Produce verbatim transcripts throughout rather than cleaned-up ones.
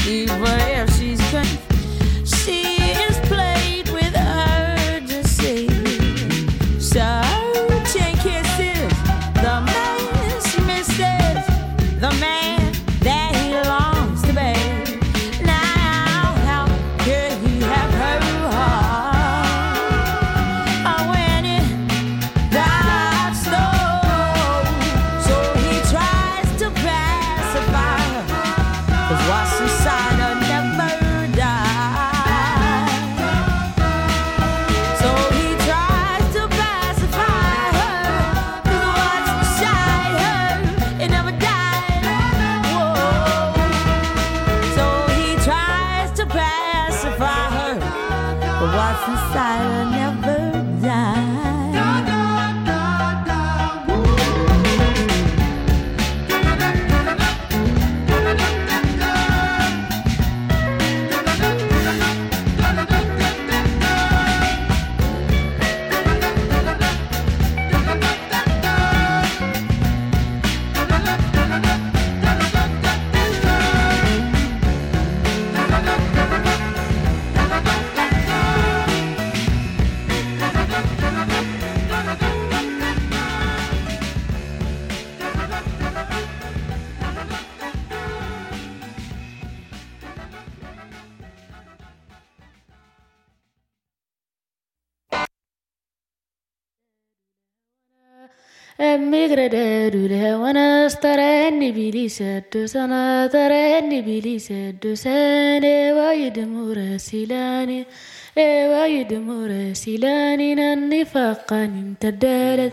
even if she's been, she is played with urgency. Searching kisses, the man's misses, the man that he longs to be. Now, how could he have her heart when it got stole? So he tries to pacify her, 'cause what's inside her never dies. So he tries to pacify her, 'cause what's inside her, it never died. Whoa. So he tries to pacify her, but what's inside her never dies. Emigrade وانا استراني بلي سد سنة تراني بلي سد سنة وايد مراسلاني وايد مراسلاني نني فقاني امتدالت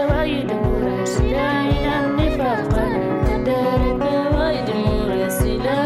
Sila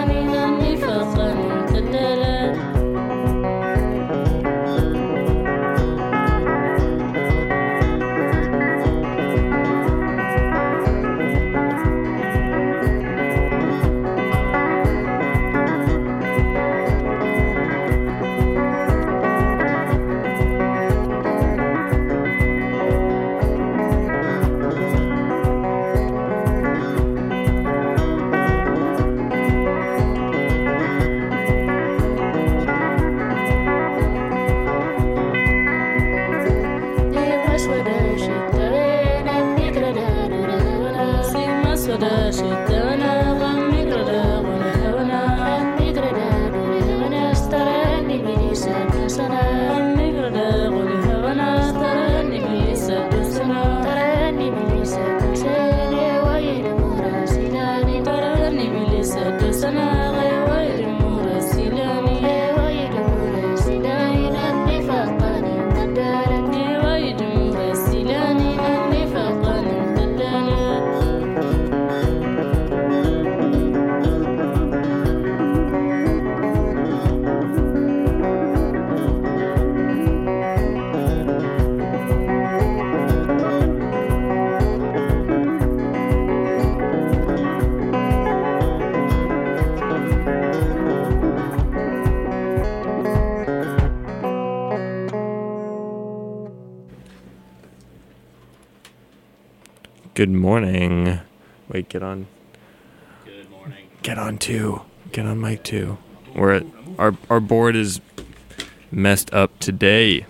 Good morning. Wait, get on. Good morning. Get on two. Get on mic two. We're at, our our board is messed up today.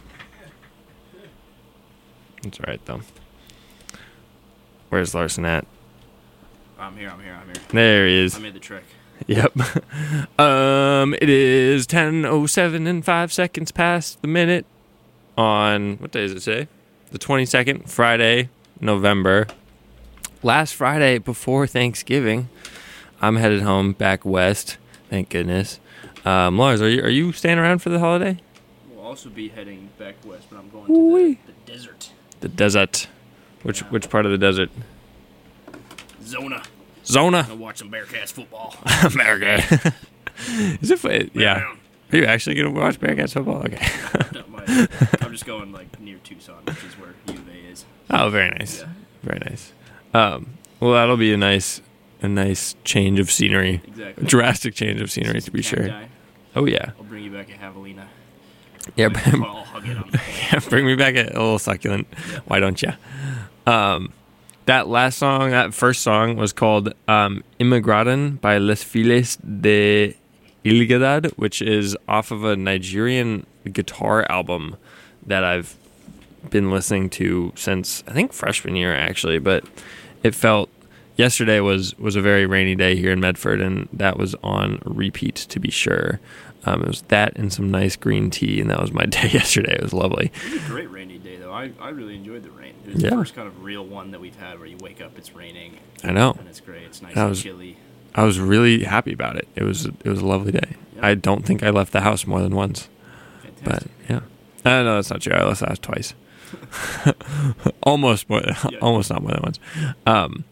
That's all right though. Where's Larson at? I'm here, I'm here, I'm here. There he is. I made the trick. Yep. um, it is ten oh seven and five seconds past the minute on, what day does it say? The twenty-second, Friday, November. Last Friday before Thanksgiving. I'm headed home back west. Thank goodness. Um, Lars, are you are you staying around for the holiday? We'll also be heading back west, but I'm going Ooh-wee. to the, the desert. The desert. Which Yeah. which part of the desert? Zona. Zona. I'll watch some Bearcats football. America. Is it? fu- Yeah. Man. Are you actually gonna watch Bearcats football? Okay. No, my- I'm just going like near Tucson, which is where U of A is. Oh, very nice. Yeah. Very nice. Um, well, that'll be a nice, a nice change of scenery. Exactly. Drastic change of scenery, to be Cat sure. guy. Oh yeah. I'll bring you back a javelina. Yeah. I'll, I'll hug it on the plane. Bring me back a, a little succulent. Why don't you? Um, that last song, that first song, was called um, "Immigraden" by Les Filles de Ilgadad, which is off of a Nigerian guitar album that I've been listening to since I think freshman year, actually. But it felt yesterday was was a very rainy day here in Medford, and that was on repeat, to be sure. Um, it was that and some nice green tea, and that was my day yesterday. It was lovely. It was a great rainy day, though. I, I really enjoyed the rain. It was Yeah. the first kind of real one that we've had where you wake up, it's raining, I know. and it's great. It's nice That and was- chilly. I was really happy about it. It was it was a lovely day. Yeah. I don't think I left the house more than once, but Fantastic. yeah. Uh, no, that's not true. I left the house twice. almost more, Yeah. almost not more than once. Um,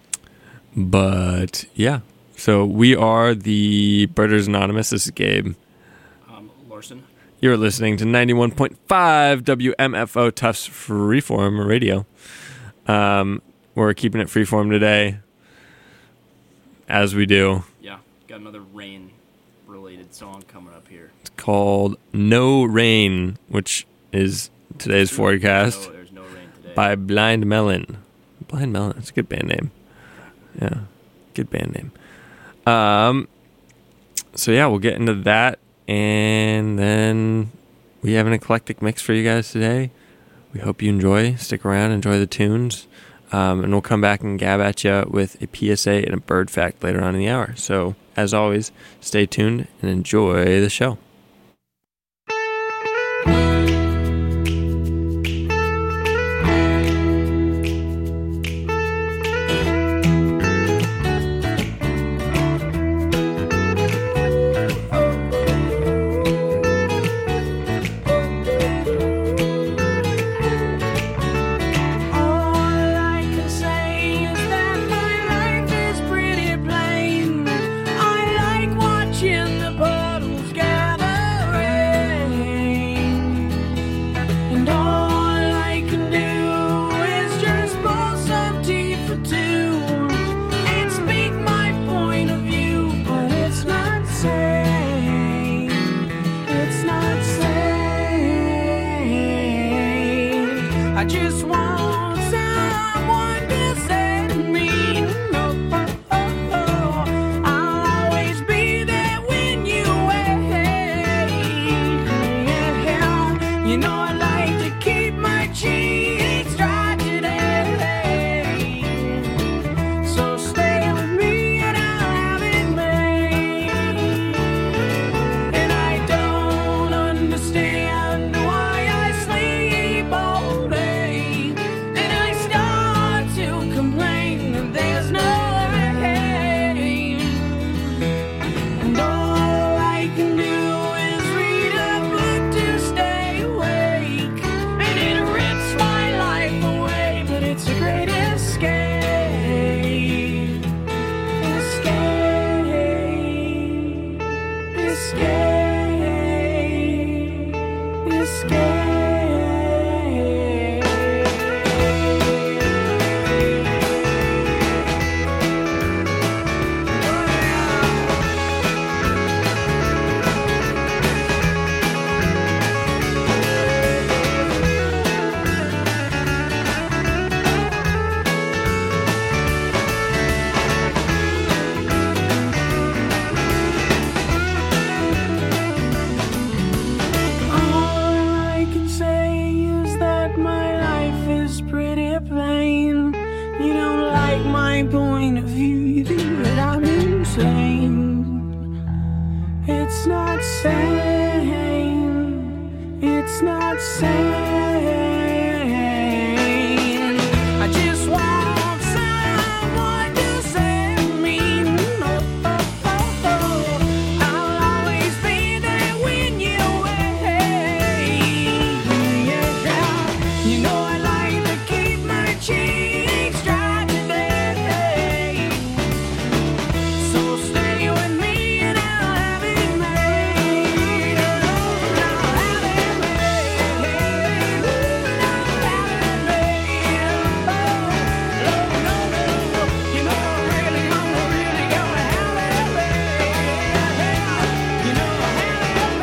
but yeah. So we are the Birders Anonymous. This is Gabe. Um, Larson. You're listening to ninety-one point five W M F O Tufts Freeform Radio. Um, we're keeping it freeform today, as we do. Yeah, got another rain-related song coming up here. It's called No Rain, which is today's forecast No, there's no rain today. by Blind Melon. Blind Melon, it's a good band name. Yeah, good band name. Um, so yeah, we'll get into that, and then we have an eclectic mix for you guys today. We hope you enjoy. Stick around, enjoy the tunes, um, and we'll come back and gab at you with a P S A and a bird fact later on in the hour. So, as always, stay tuned and enjoy the show. All I can say is that my life is pretty plain. I like watching the puddles gather It's not sane. It's not sane. I just want someone to save me. Oh, oh, oh, oh. I'll always be there when you're away. Yeah, you know I like to keep my cheeks dry today. So stay with me and I'll have it made. I'll have it made. I'll have it made. Oh, no, no, no. You know I really, I'm really gonna have it made. You know I have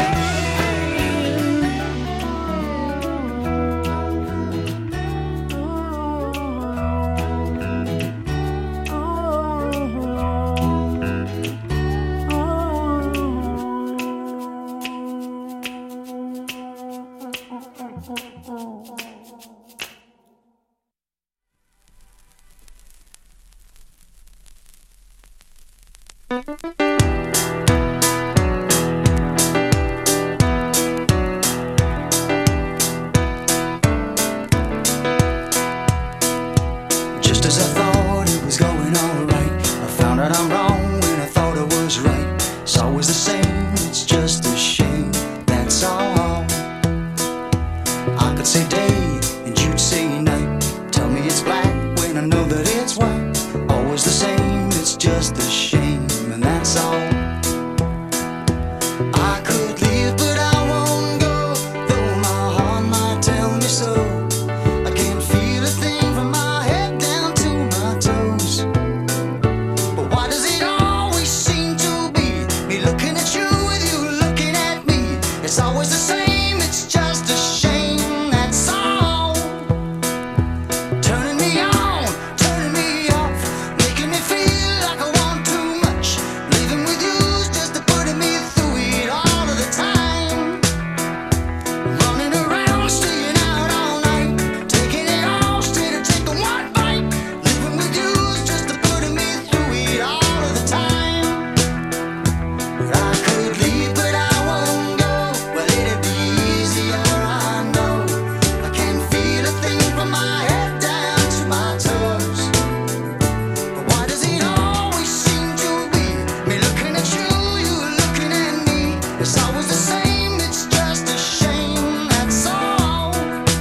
Just as I thought it was going alright, I found out I'm wrong when I thought I was right. It's always the same, it's just a shame, that's all. I could say day and you'd say night. Tell me it's black when I know that it's white. Always the same, it's just a shame, and that's all. I could leave but I won't go, though my heart might tell me so. I can't feel a thing from my head down to my toes. But why does it always seem to be me looking at you with you looking at me? It's always the same, it's just a shame, that's all. Turning me on, turning me off, making me feel like I want too much. Leaving with you's just putting me through it all of the time. Running around, staying out all night, taking it all straight or taking one bite. Living with you's just putting me through it all of the time. But I could leave, but I won't go. Well, it'd be easier, I know. I can't feel a thing from my head down to my toes. But why does it always seem to be me looking at you, you looking at me? It's always the same, it's just a shame, that's all.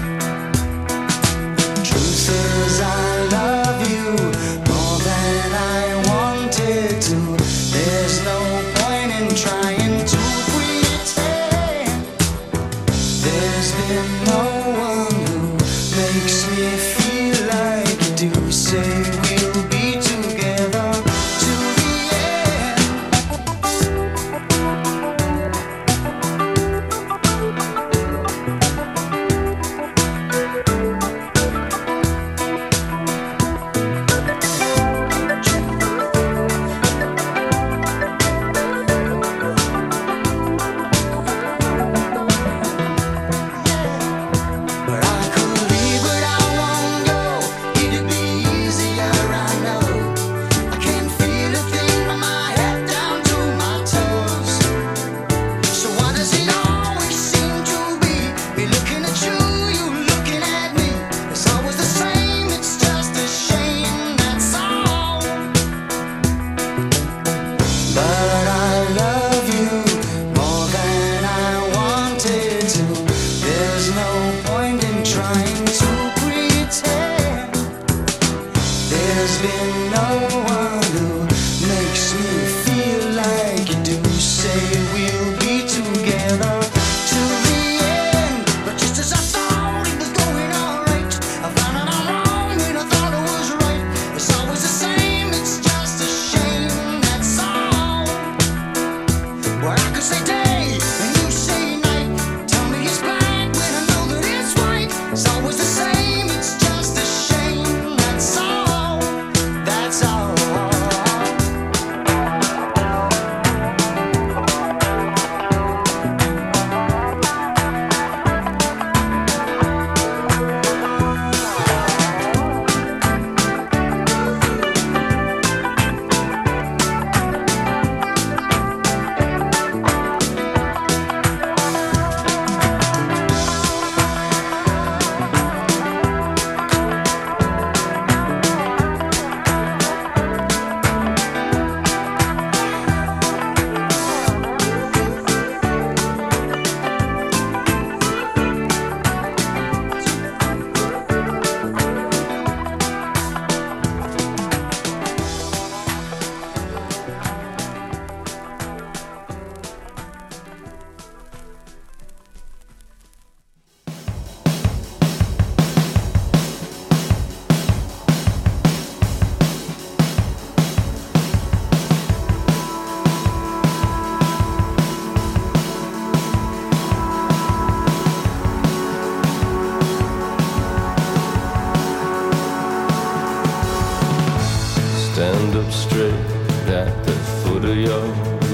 Truth is I love you more than I wanted to. There's no point in trying to pretend. There's been no one who makes me feel like you do. Say we'll be together to the end.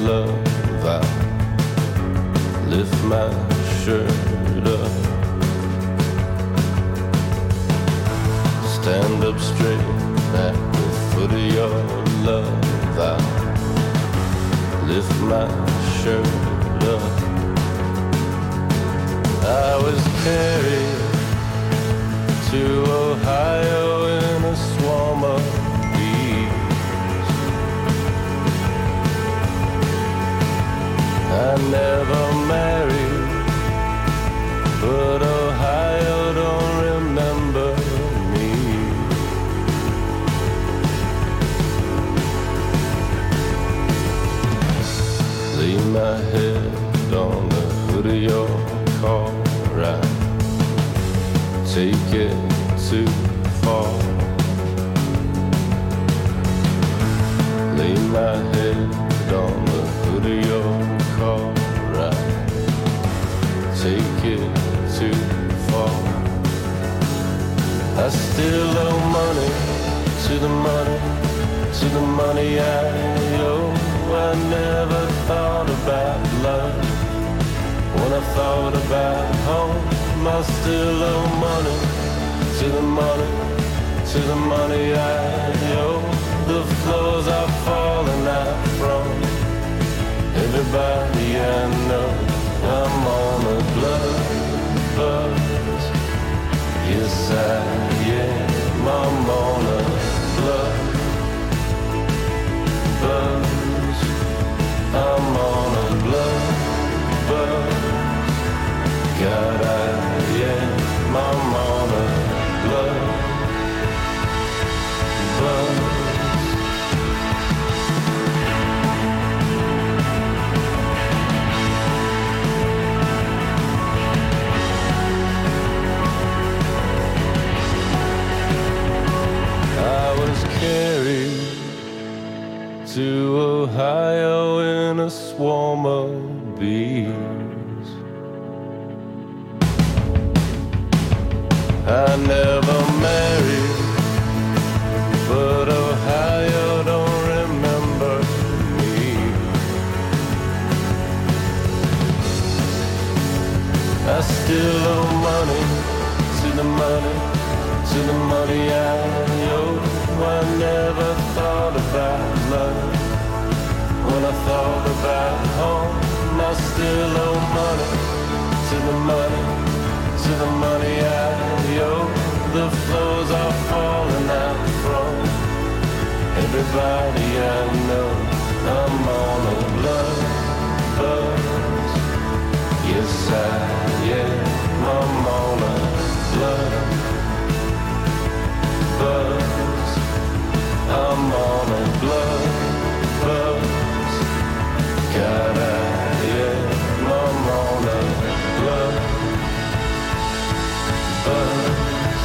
love, I lift my shirt up, stand up straight at the foot of your love, I lift my shirt up. I was carried to Ohio in a swarm of bees. I never married, but Ohio don't remember me. Lay my head on the hood of your car, right? Take it too far. Lay my head on the hood of your car, right? Take it too far. I still owe money to the money, to the money I owe. I never thought about love when I thought about home. I still owe money to the money, to the money I owe. The floors are falling out from everybody I know. I'm on a blood buzz. Yes, I am. I'm on a blood buzz. I'm on a blood buzz. God, I am. I'm on a blood buzz. I was carried to Ohio in a swarm of bees. I never married, but Ohio don't remember me. I still owe money to the money, to the money I owe. I never thought about love when I thought about home. I still owe money to the money, to the money I owe. The floors are falling out from everybody I know. I'm on a blood buzz. Yes, I am. I'm on a blood buzz. I'm on a blood buzz. God, I am. I'm on a blood buzz.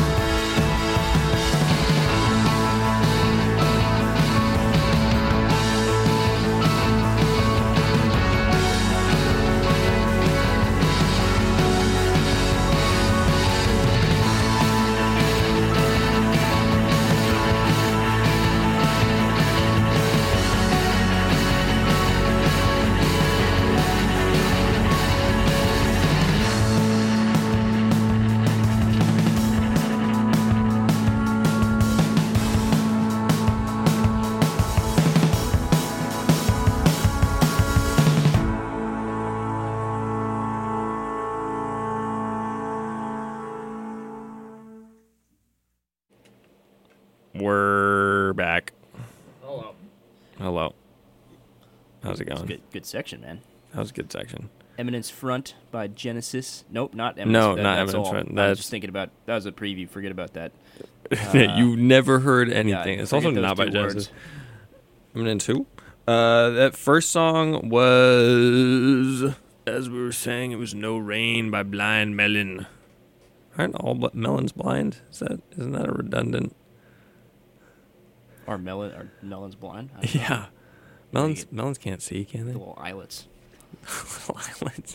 We're back. Hello. Hello. How's it It's a going? good, good section, man. That was a good section. Eminence Front by Genesis. Nope, not Eminence. No, that- not that's Eminence all. Front. I was That's- just thinking about that was a preview. Forget about that. you never heard anything. Yeah, it's also forget those not by two Genesis. words. Eminence who? Uh, that first song was, as we were saying, it was "No Rain" by Blind Melon. Aren't all but melons blind? Is that isn't that a redundant? Are melon are melons blind? I don't know. Yeah, melons Make it- melons can't see, can they? The little islets. Little islands.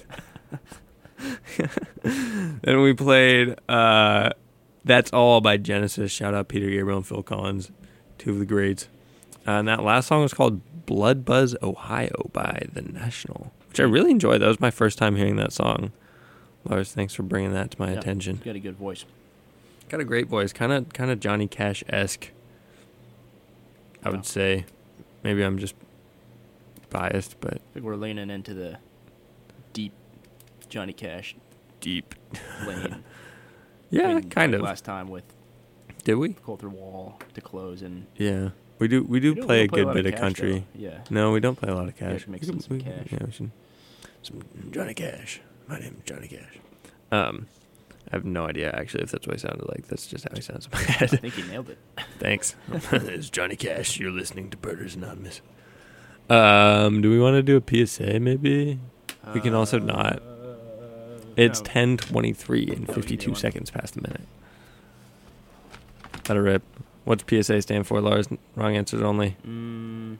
Then we played uh, "That's All" by Genesis. Shout out Peter Gabriel and Phil Collins, two of the greats. Uh, and that last song was called Blood Buzz Ohio by The National, which I really enjoyed. That was my first time hearing that song. Lars, thanks for bringing that to my Yeah, attention. you got a good voice. Got a great voice, kind of kind of Johnny Cash-esque, I would Oh. say. Maybe I'm just biased, but I think we're leaning into the deep Johnny Cash deep. lane. Yeah, I mean, kind like of. Last time with Did we? Colter Wall to close and Yeah. We do we do We don't- play we a don't play a good lot bit of of Cash, country. though. Yeah. No, we don't play a lot of Yeah, Cash. should make We some- could- some we- Cash. Yeah, we should. Some Johnny Cash. My name's Johnny Cash. Um, I have no idea actually if that's what he sounded like. That's just how he sounds in my I head. think you nailed it. Thanks. It's Johnny Cash. You're listening to Birders Anonymous. Um, do we want to do a P S A maybe? We can also not. It's no. ten twenty-three and No, fifty-two you do seconds past the minute. Let it rip. What's P S A stand for, Lars? Wrong answers only. Mm,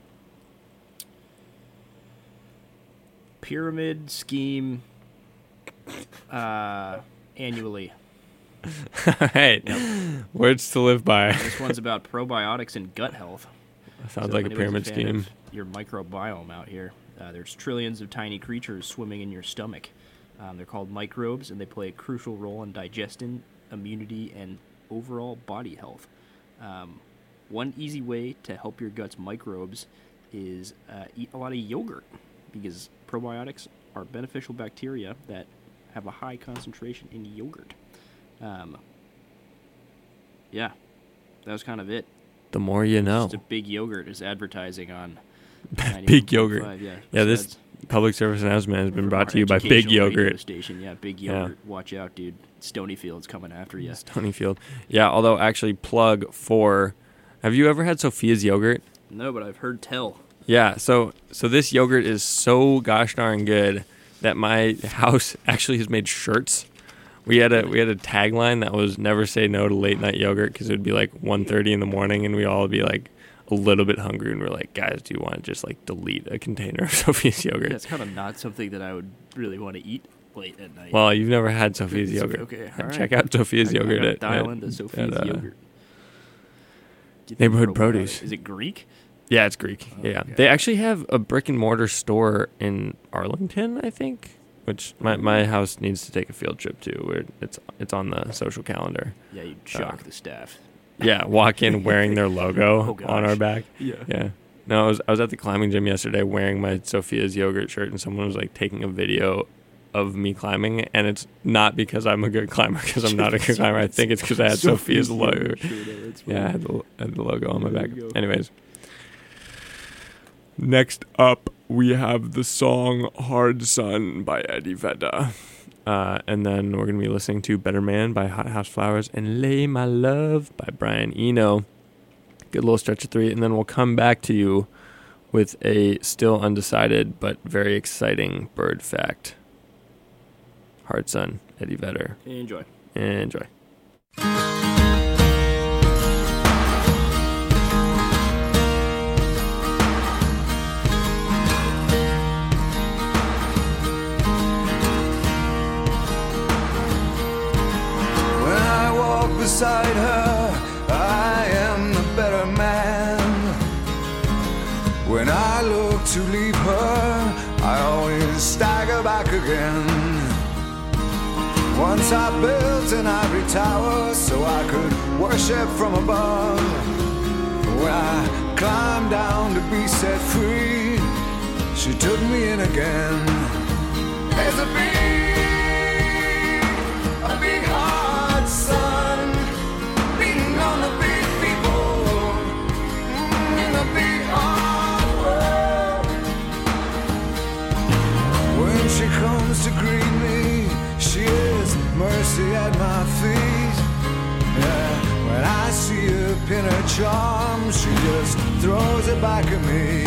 pyramid scheme uh, annually. Hey, words to live by. This one's about probiotics and gut health. Sounds So like if a anyone's pyramid fan scheme. of Your microbiome out here. Uh, there's trillions of tiny creatures swimming in your stomach. Um, they're called microbes, and they play a crucial role in digestion, immunity, and overall body health. Um, one easy way to help your gut's microbes is uh, eat a lot of yogurt, because probiotics are beneficial bacteria that have a high concentration in yogurt. Um, yeah, that was kind of it. The more you know. Just a big yogurt is advertising on Big yogurt. ninety-one point five, Yeah, Yeah, this That's public service announcement has been our brought to you by Big educational radio Yogurt. Station. Yeah, Big Yeah. Yogurt. Watch out, dude. Stonyfield's coming after you. Stonyfield. Yeah, although actually plug for, have you ever had Sophia's yogurt? No, but I've heard tell. Yeah, so so this yogurt is so gosh darn good that my house actually has made shirts. We had a we had a tagline that was never say no to late night yogurt, because it would be like one thirty in the morning and we all would be like a little bit hungry and we're like, guys, do you want to just like delete a container of Sophia's yogurt? That's kind of not something that I would really want to eat late at night. Well, you've never had Sophia's yogurt. Okay, Uh, all Check right. out Sophia's I- I yogurt gotta at, dial at- into Sophia's at, uh, yogurt. Do you think Neighborhood probiotic- Produce. Is it Greek? Yeah, it's Greek. yeah, okay. they actually have a brick and mortar store in Arlington, I think, which my, my house needs to take a field trip to. Where it's it's on the social calendar. Yeah, you shock Uh, the staff. Yeah, walk in wearing their logo Oh, on our gosh. back. Yeah. Yeah. No, I was I was at the climbing gym yesterday wearing my Sophia's yogurt shirt, and someone was like taking a video of me climbing, and it's not because I'm a good climber, because I'm not a good climber. I think it's because I had Sophia's logo. Yeah, I had the, I had the logo on my There back. you go. Anyways. Next up, we have the song Hard Sun by Eddie Vedder. Uh, and then we're going to be listening to Better Man by Hot House Flowers and Lay My Love by Brian Eno. Good little stretch of three. And then we'll come back to you with a still undecided but very exciting bird fact. Hard Sun, Eddie Vedder. Enjoy. Enjoy. When I walk beside her, I am the better man. When I look to leave her, I always stagger back again. Once I built an ivory tower so I could worship from above. When I climbed down to be set free, she took me in again. There's a big, a big hard sun beating on the big people mm, in the big hard world. When she comes to greet me, she is mercy at my feet. Yeah, when I see her pin her charm, she just throws it back at me.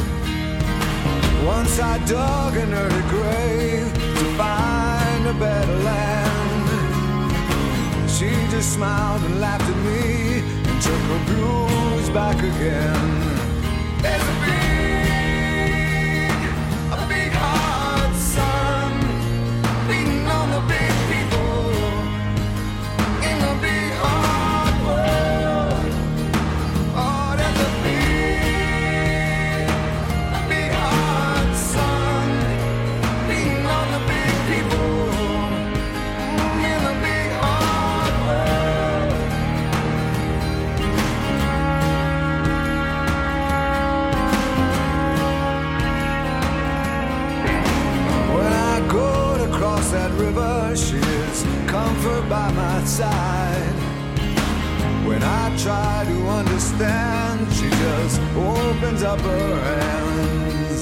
Once I dug an early grave to find a better land. She just smiled and laughed at me and took her blues back again. There's a big, a big hard sun beating on the big people in the big hard world. Oh, there's a big, across that river, she is comfort by my side. When I try to understand, she just opens up her hands.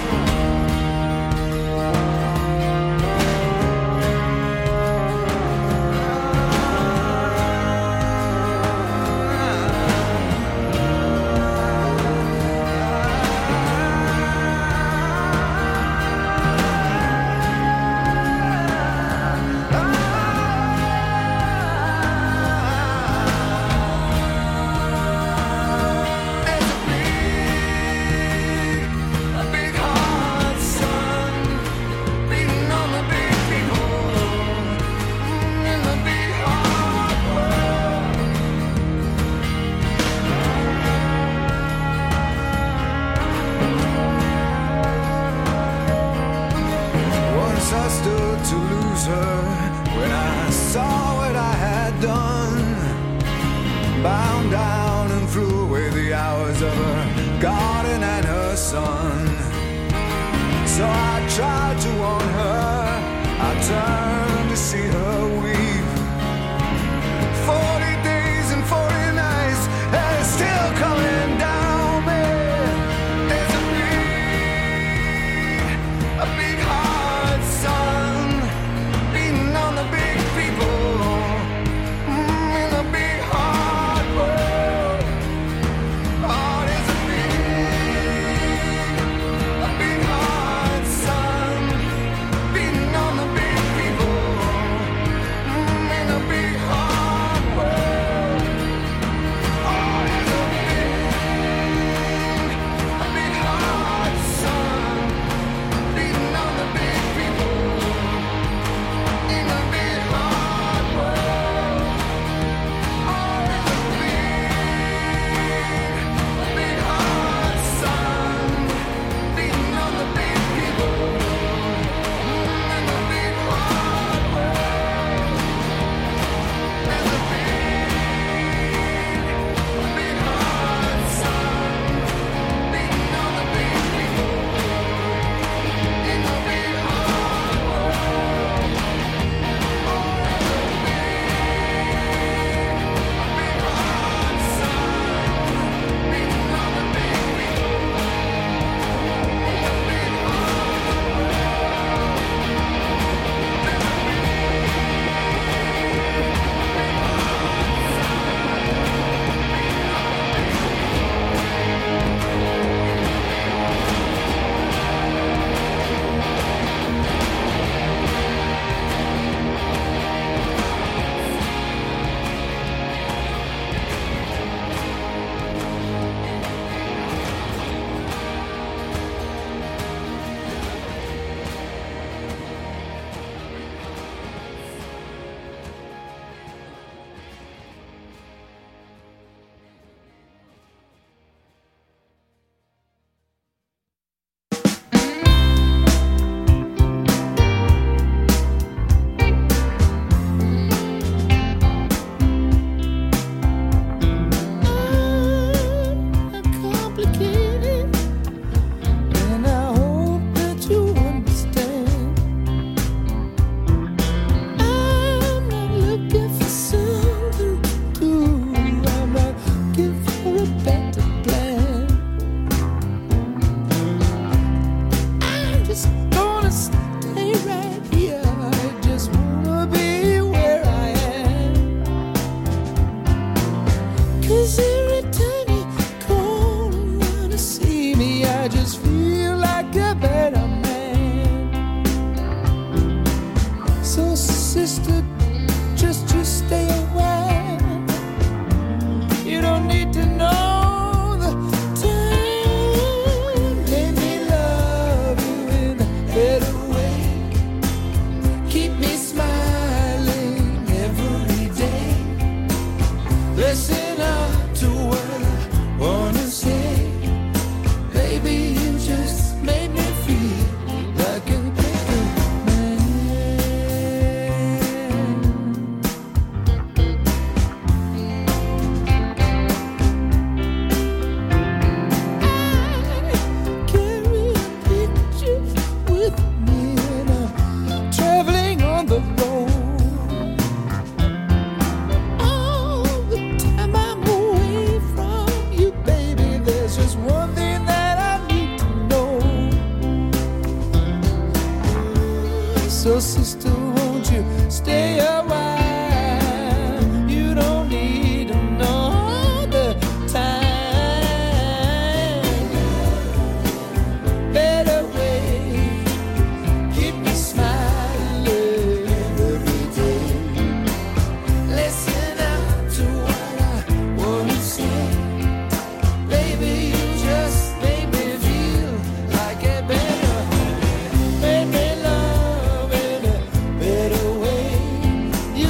I stood to lose her when I saw what I had done. Bound down and threw away the hours of her garden and her son. So I tried to warn her, I turned to see her weep. Forty days and forty nights, and it's still coming down me. There's a big, a big heart, son, beating on the big people, mm, in the big hard world. Oh, there's a big, a big heart, son, beating on the big people, mm, in the big hard world. Oh, there's a big, a big heart, son, beating on the big people, in the big hard world. Oh, there's a big, a big heart, son, beating on the big people, mm, in the big hard world. There's a big, a big heart, son, beating on the big people, in the big hard world. Oh, there's a big, a big heart, son, beating on the big people, in the big complicated, and I hope that you understand. I'm not looking for something to do. I'm not looking for a better plan. I'm just gonna stay right here. I just wanna be where I am. 'Cause every time you call and wanna see me, I just feel like a better man. So sister, just you stay away. You don't need to know the time. Let me love you in a better way. So sister, won't you stay a while? You don't need another time. Better way, keep me smiling every day. Listen up to what I want to say. Baby, you just make me feel like a better home. Make me love in a better way. You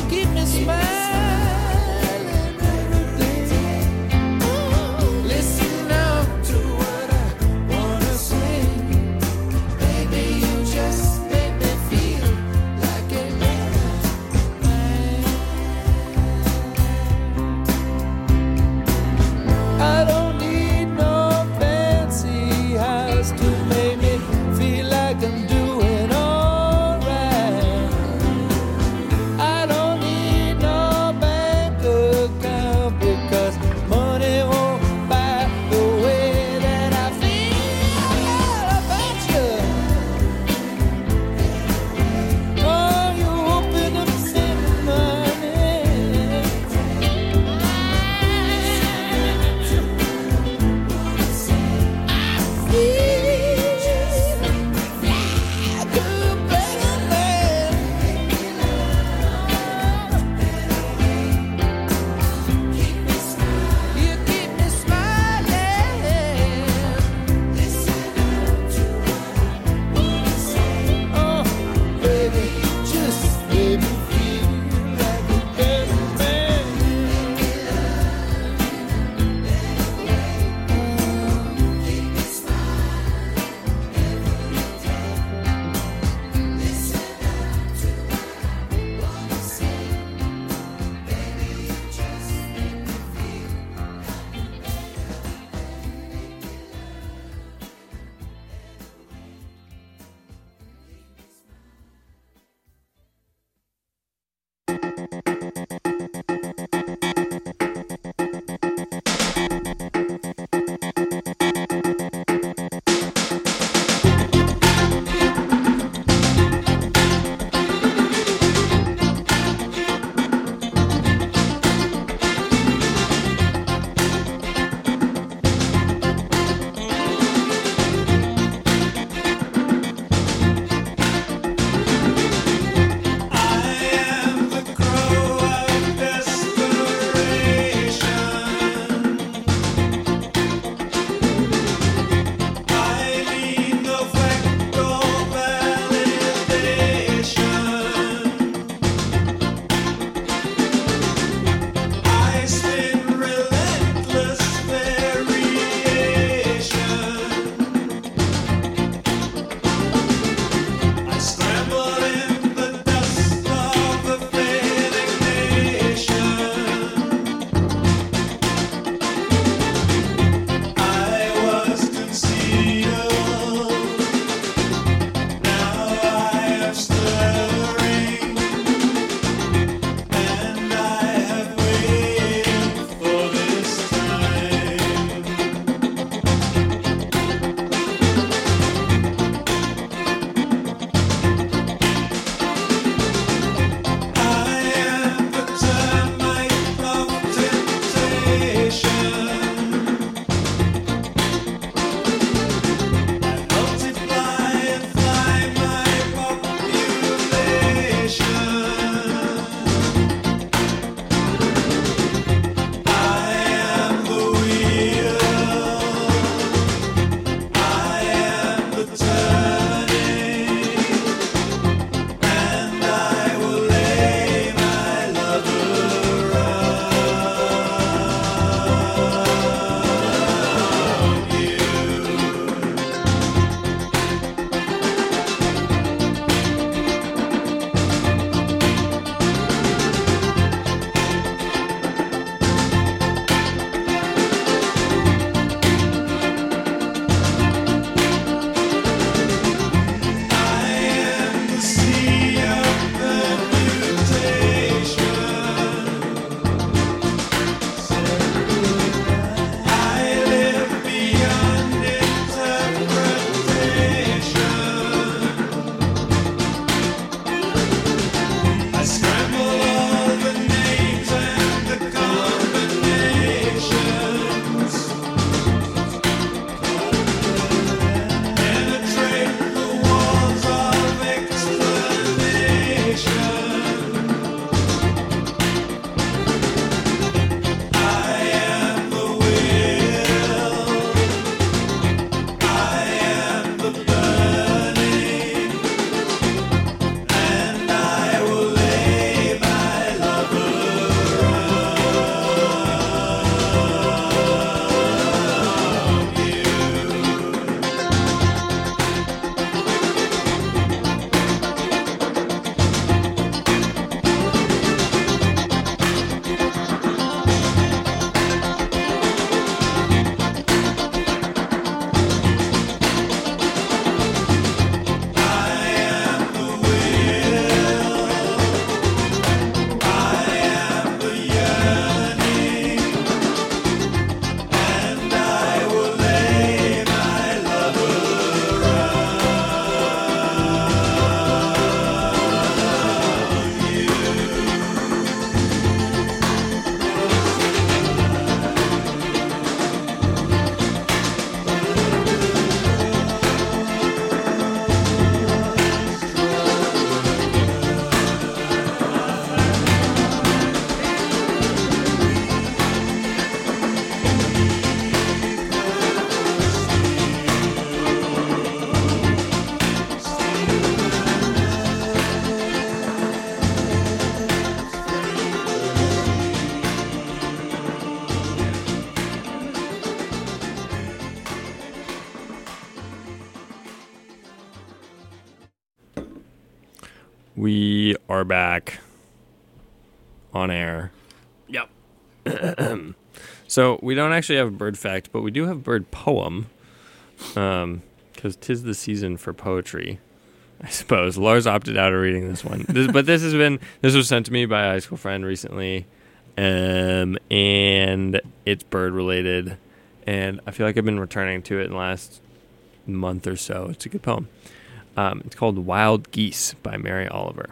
We are back on air. Yep. So we don't actually have a bird fact, but we do have a bird poem. Um, because 'tis the season for poetry, I suppose. Lars opted out of reading this one, this, but this has been this was sent to me by a high school friend recently, um, and it's bird related, and I feel like I've been returning to it in the last month or so. It's a good poem. Um, it's called "Wild Geese" by Mary Oliver.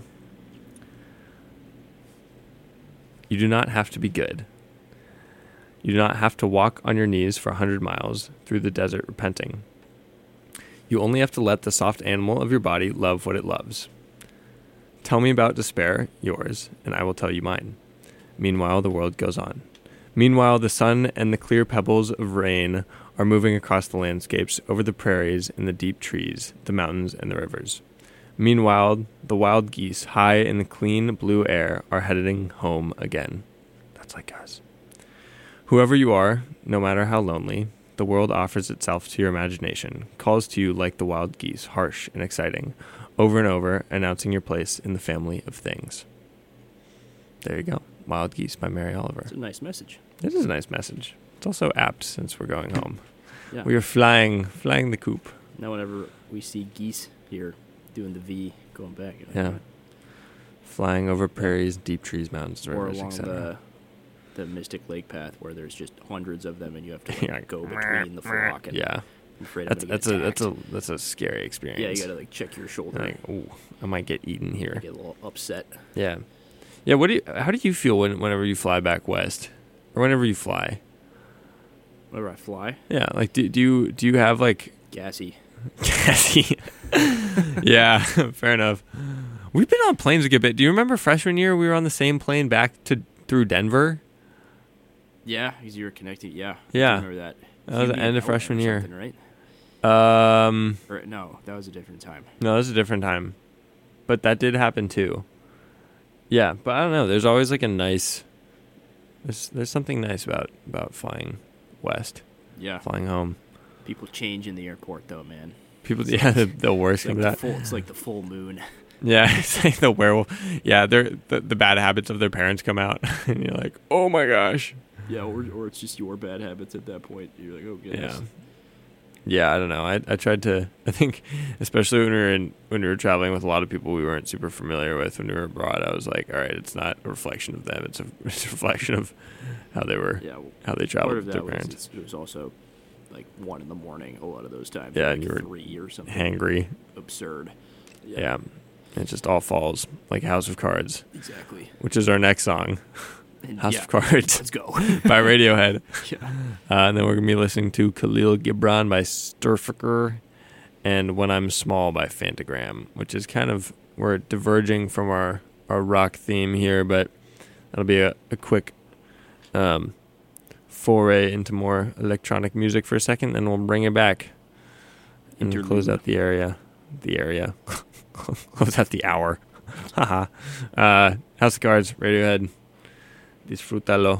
You do not have to be good. You do not have to walk on your knees for a hundred miles through the desert repenting. You only have to let the soft animal of your body love what it loves. Tell me about despair, yours, and I will tell you mine. Meanwhile, the world goes on. Meanwhile, the sun and the clear pebbles of rain are moving across the landscapes, over the prairies and the deep trees, the mountains and the rivers. Meanwhile, the wild geese, high in the clean blue air, are heading home again. That's like us. Whoever you are, no matter how lonely, the world offers itself to your imagination, calls to you like the wild geese, harsh and exciting, over and over, announcing your place in the family of things. There you go. Wild Geese by Mary Oliver. It's a nice message. It is a nice message. It's also apt since we're going home. Yeah. We are flying, flying the coop. Now whenever we see geese here doing the V going back, you know, Yeah. Flying over prairies, deep trees, mountains, or rivers, along et cetera. the the Mystic Lake path where there's just hundreds of them and you have to like, Yeah. go between the flock. And Yeah. I'm afraid That's I'm that's gonna a get that's a attacked. that's a scary experience. Yeah, you gotta like check your shoulder. like, ooh, I might get eaten here. Get a little upset. Yeah, yeah. What do you? How do you feel when whenever you fly back west, or whenever you fly? Whenever I fly, Yeah, like do do you do you have like gassy. gassy? Yeah, fair enough. We've been on planes a good bit. Do you remember freshman year we were on the same plane back to through Denver? Yeah, because you were connected. Yeah. Yeah. I do remember that. That was the Q B end of outlet or freshman year. something, Right? Um, Or no, that was a different time. no, that was a different time, but that did happen too. Yeah, but I don't know. There's always like a nice. There's there's something nice about about flying west, Yeah. flying home. People change in the airport though, man. People, yeah, the, the worst It's like, comes the out. full, it's like the full moon. Yeah, it's like the werewolf. Yeah, they're the, the bad habits of their parents come out, and you're like, oh my gosh. Yeah, or or it's just your bad habits at that point. You're like, oh goodness. Yeah. Yeah, I don't know. I I tried to. I think, especially when we were in when we were traveling with a lot of people we weren't super familiar with when we were abroad. I was like, all right, it's not a reflection of them. It's a, it's a reflection of how they were, Yeah. well, how they Part traveled of with their that was parents. it's- it was also like one in the morning a lot of those times. Yeah, like and you were three or something. Hangry. Absurd. Yeah. It just all falls like House of Cards, Exactly. which is our next song, And House yeah, of Cards Let's go. by Radiohead. Yeah. Uh, and then we're going to be listening to Khalil Gibran by Sturfiker and When I'm Small by Fantagram, which is kind of, we're diverging from our, our rock theme here, but that'll be a, a quick um, foray into more electronic music for a second, and we'll bring it back and Interlude. close out the area. The area. Close out the hour. Haha. uh, House of Cards, Radiohead. Disfrútalo.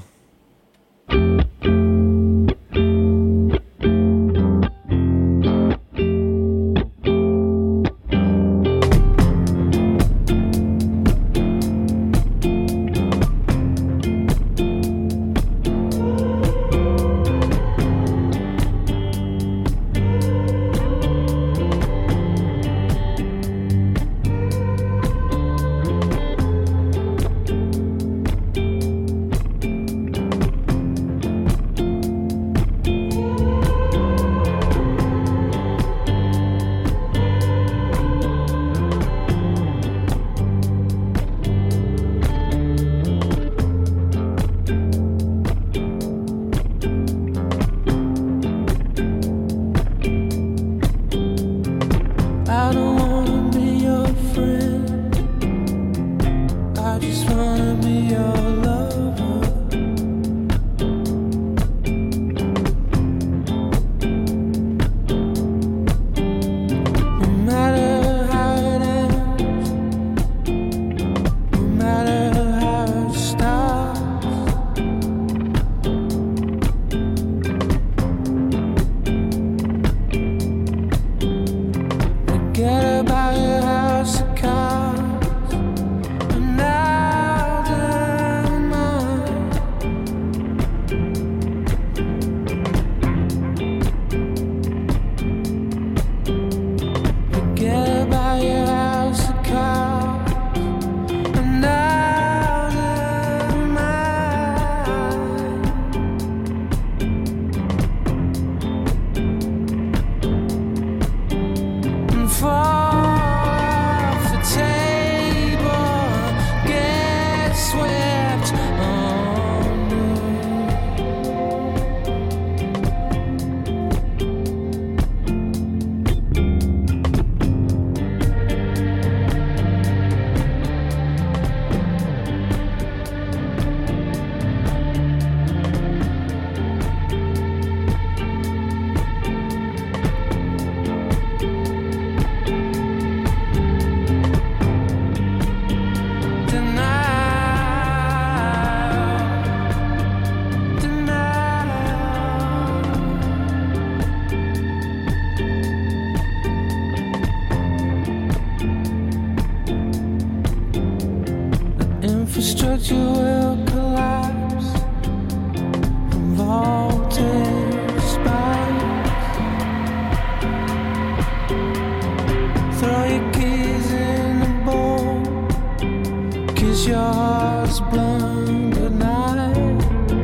I don't wanna be your friend. I just wanna be your lover. No matter how it ends, no matter how it starts. Forget about your house of cards. structure will collapse from vaulted spikes. Throw your keys in the bowl, kiss your heart's blown goodnight.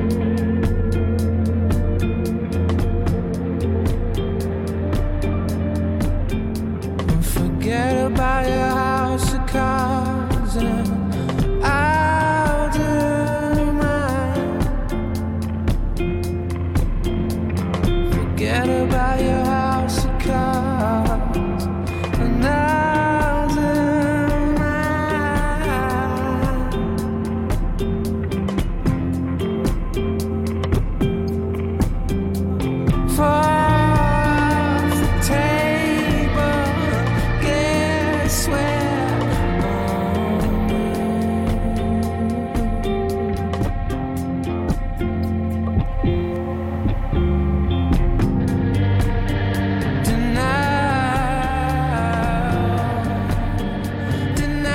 And forget about your house of cards and out of mind. Forget about your house of cards and out of mind. Fourth table, guess where? Denial,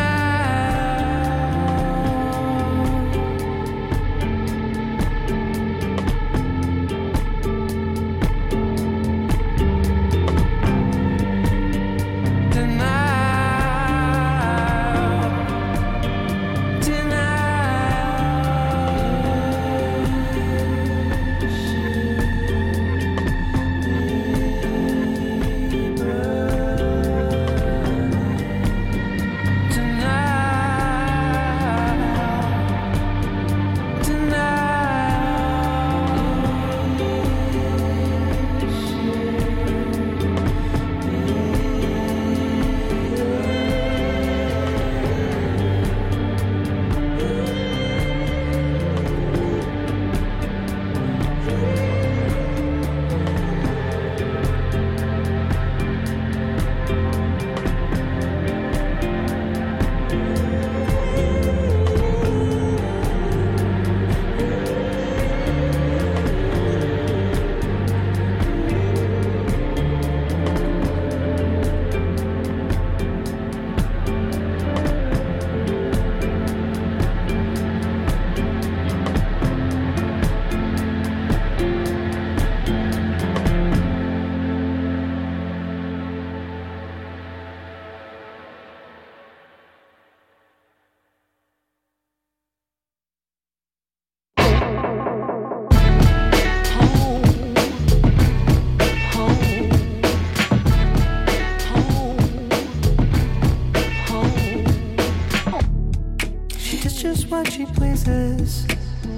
she is just what she pleases,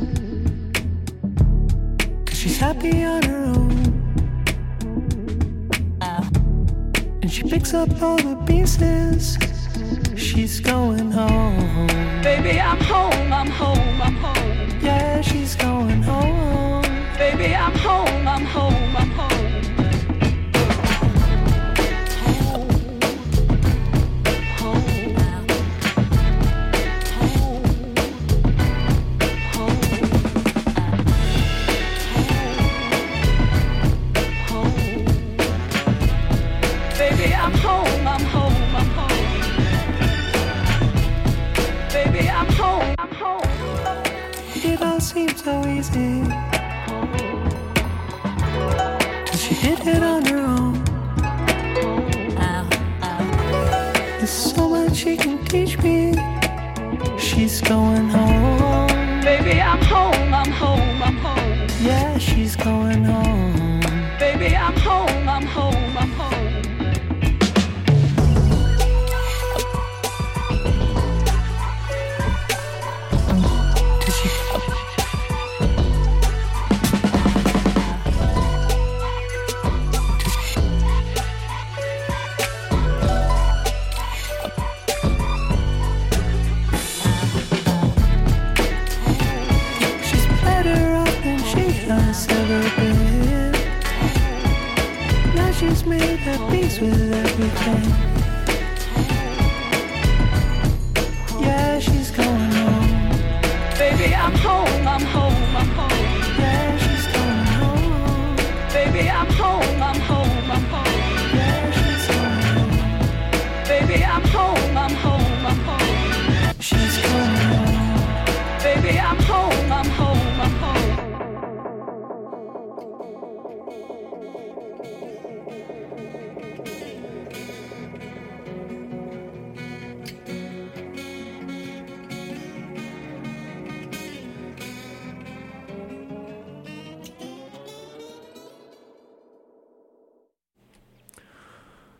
'cause she's happy on her own. And she picks up all the pieces. She's going home. Baby, I'm home, I'm home, I'm home. Yeah, she's going home. Baby, I'm home, I'm home, I'm home. Baby, I'm home, I'm home, I'm home. Baby, I'm home, I'm home. It all seems so easy, 'cause she did it on her own. There's so much she can teach me. She's going home. Baby, I'm home, I'm home, I'm home. Yeah, she's going home. Baby, I'm home, I'm home, I'm home. Did she? She's better off than she has ever been. Now she's made at peace with everything. Yeah, she's going home. Baby, I'm home, I'm home, I'm home. Yeah, she's going home. Baby, I'm home, I'm home, I'm home. Yeah, she's going home. Baby, I'm home, I'm home, I'm home. She's going home.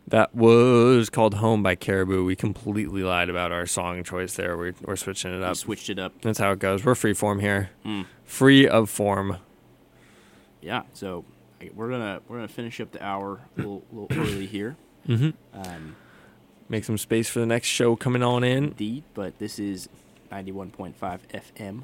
That was called Home by Caribou. We completely lied about our song choice there. We're, we're switching it We up. switched it up. That's how it goes. We're free form here. Mm. Free of form. Yeah, so I- we're gonna we're gonna finish up the hour a little, little early here. Mm-hmm. Um, Make some space for the next show coming on in. indeed, but this is ninety-one point five F M,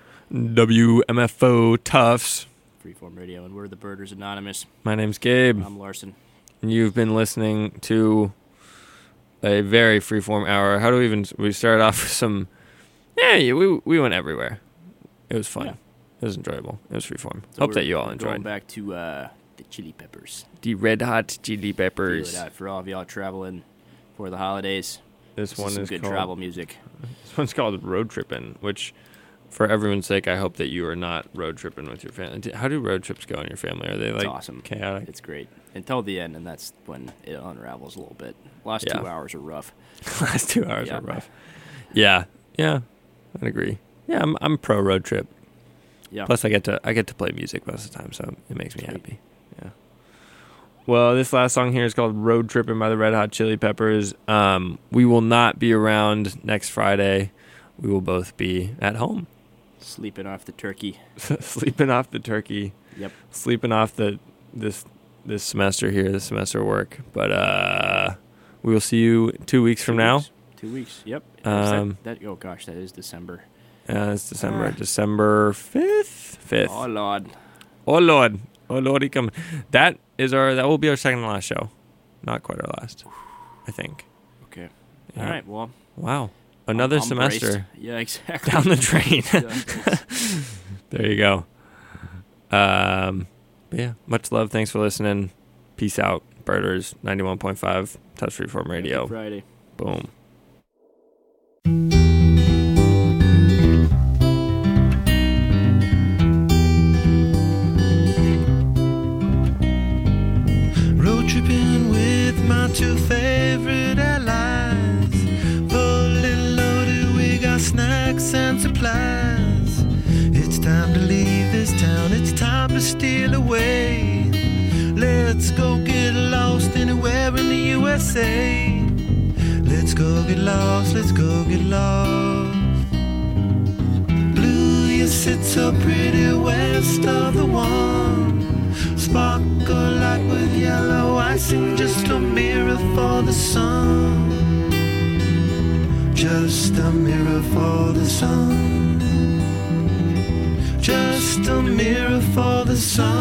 W M F O Tufts. Freeform Radio, and we're the Birders Anonymous. My name's Gabe. I'm Larson. You've been listening to a very freeform hour. How do we even... We started off with some... Yeah, yeah, we we went everywhere. It was fun. Yeah. It was enjoyable. It was freeform. So Hope we're that you all Going enjoyed. back to uh, the Chili Peppers. The Red Hot Chili Feel Peppers. it out for all of y'all traveling for the holidays. This, This one is some is good called, travel music. This one's called Road Trippin', which, for everyone's sake, I hope that you are not road tripping with your family. How do road trips go in your family? Are they It's like awesome. chaotic? It's great until the end, and that's when it unravels a little bit. Last Yeah. two hours are rough. Last two hours Yeah. are rough. Yeah, yeah, I'd agree. Yeah, I'm I'm pro road trip. Yeah. Plus, I get to I get to play music most of the time, so it makes me Sweet. happy. Yeah. Well, this last song here is called "Road Trippin'" by the Red Hot Chili Peppers. Um, we will not be around next Friday. We will both be at home, Sleeping off the turkey. sleeping off the turkey, Yep. sleeping off the this this semester here, this semester work. But uh, we will see you two weeks from Two now. weeks. Two weeks. Yep. Is that- Um, that, oh gosh, that is December. Uh, it's December, Ah. December fifth, fifth. Oh Lord. Oh Lord, oh Lordy, come! That is our. That will be our second to last show, not quite our last, I think. Okay. Yeah. All right. Well, Wow, another I'm- I'm semester braced. Yeah, exactly. down the drain. Yeah, it's- There you go. Um, but yeah, much love. Thanks for listening. Peace out, Birders. ninety-one point five Touch Freeform Radio. Friday. Boom. Road tripping with my two favorite allies. Fully loaded, we got snacks and supplies. It's time to leave this town, it's time to steal away. Let's go get lost anywhere in the U S A. Let's go get lost, let's go get lost. Blue, you sit so pretty west of the one. Sparkle like with yellow icing, just a mirror for the sun. Just a mirror for the sun. Just a mirror for the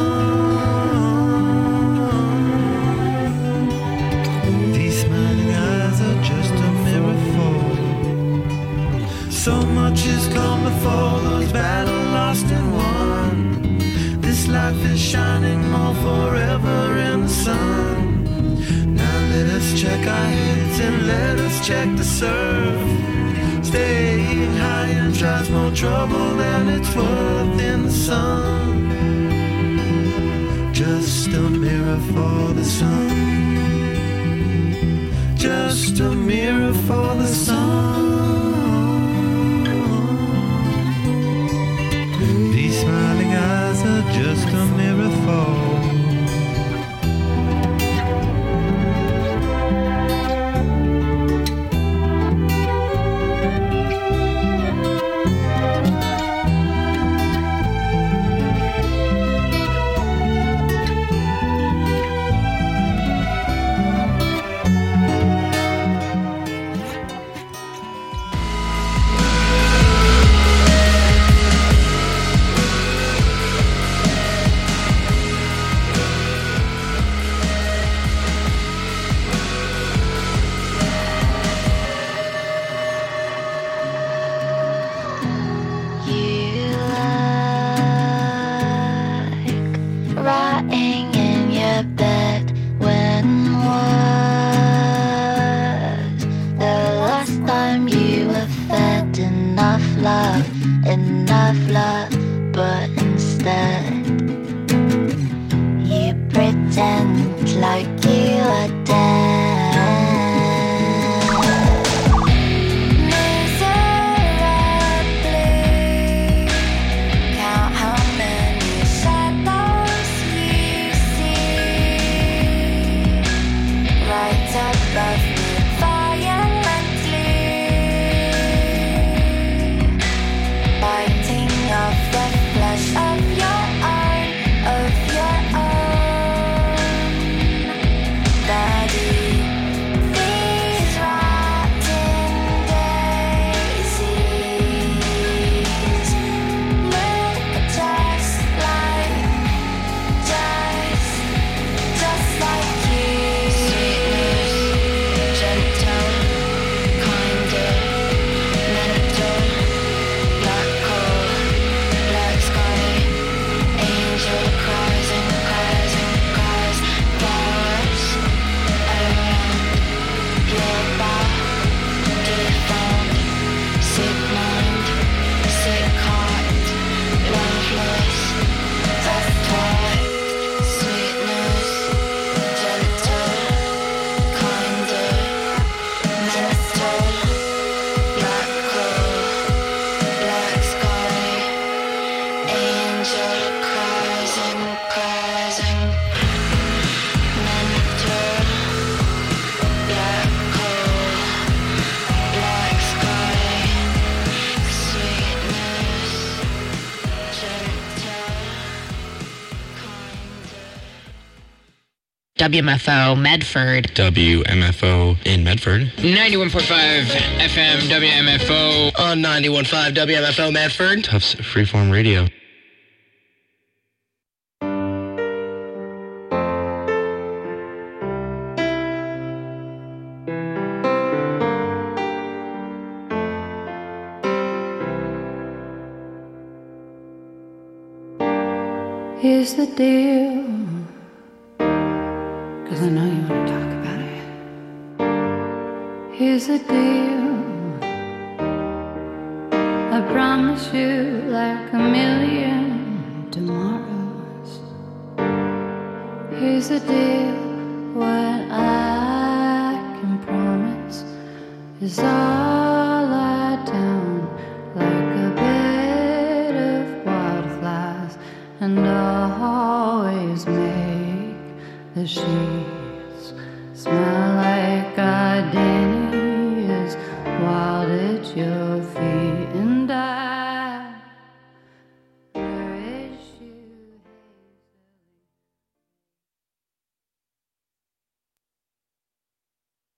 sun. These smiling eyes are just a mirror for. So much has come before, those battles lost and won. This life is shining more forever in the sun. Now let us check our heads and let us check the surf. Staying high and drives more trouble than it's worth in the sun. Just a mirror for the sun. Just a mirror for the sun. These smiling eyes are just a mirror for. You like rotting in your bed. When was the last time you were fed enough love, enough love, but instead you pretend like you are dead. Miserably count how many shadows you see right W M F O Medford. W M F O in Medford. ninety-one point five F M W M F O. On ninety-one point five W M F O Medford. Tufts Freeform Radio. Here's the deal, 'cause I know you want to talk about it. Here's the deal, I promise you like a million tomorrows. Here's the deal, what I can promise is all lie down like a bed of wildflowers, and always make the sheet